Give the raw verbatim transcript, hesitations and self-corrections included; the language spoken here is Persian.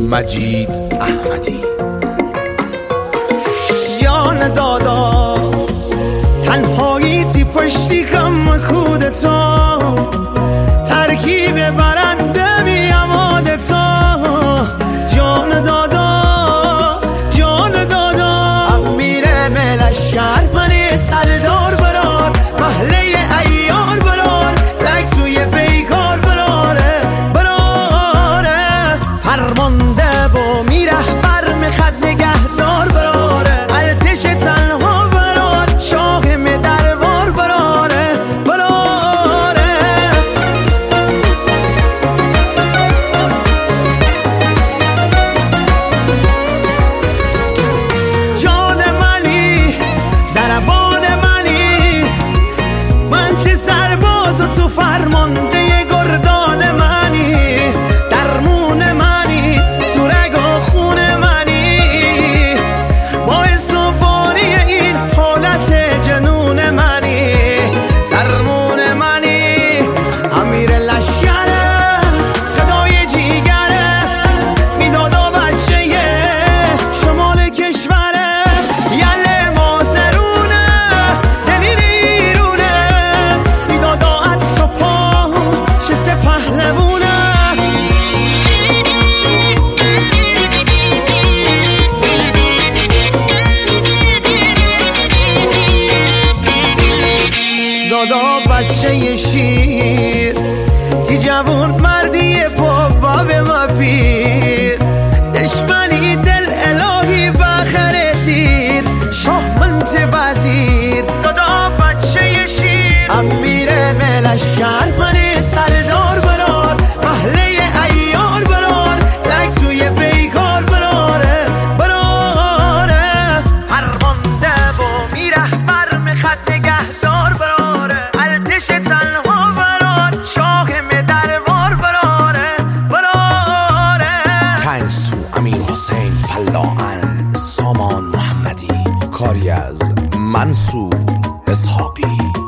مجید احمدی. جان دادا تنهاییتی پشتی کم کودتا، ترکیب برنده بی اماد تا. جان دادا جان دادا امیر ملشگر منی سردار برار، محله ایار برار، تک توی پیکار براره براره. فرمانده با میرهبر میخد نگهدار براره، ارتش تنها برار، شاه می دربار براره براره. جان منی ضربان منی، من تی سرباز و تو فرمانده گردان منی، درمون منی تو رگ و خون منی، باعث و بانی این حالت جنون منی، درمون منی. امیر لشکره خدای جیگره، میدادا بچه شمال کشوره، یله مازرونه دلی نیرونه، میدادا عطس و پا چه سه پهلوونه. دادا بچه شیر، تی جوون مردی بابا به ما پیر، دشمنی دل الهی بخره تیر، شاه منت وزیر. دادا بچه شیر امیر ملشگر منی سردار برار، محله ایار برار، تک توی پیکار براره براره. فرمانده با میرهبر میخد نگهدار براره، ارتش تنها برار، شاه می دربار براره براره. تنسو امیر حسین فلاحند، سامان محمدی، کاری از منصور اسحاقی.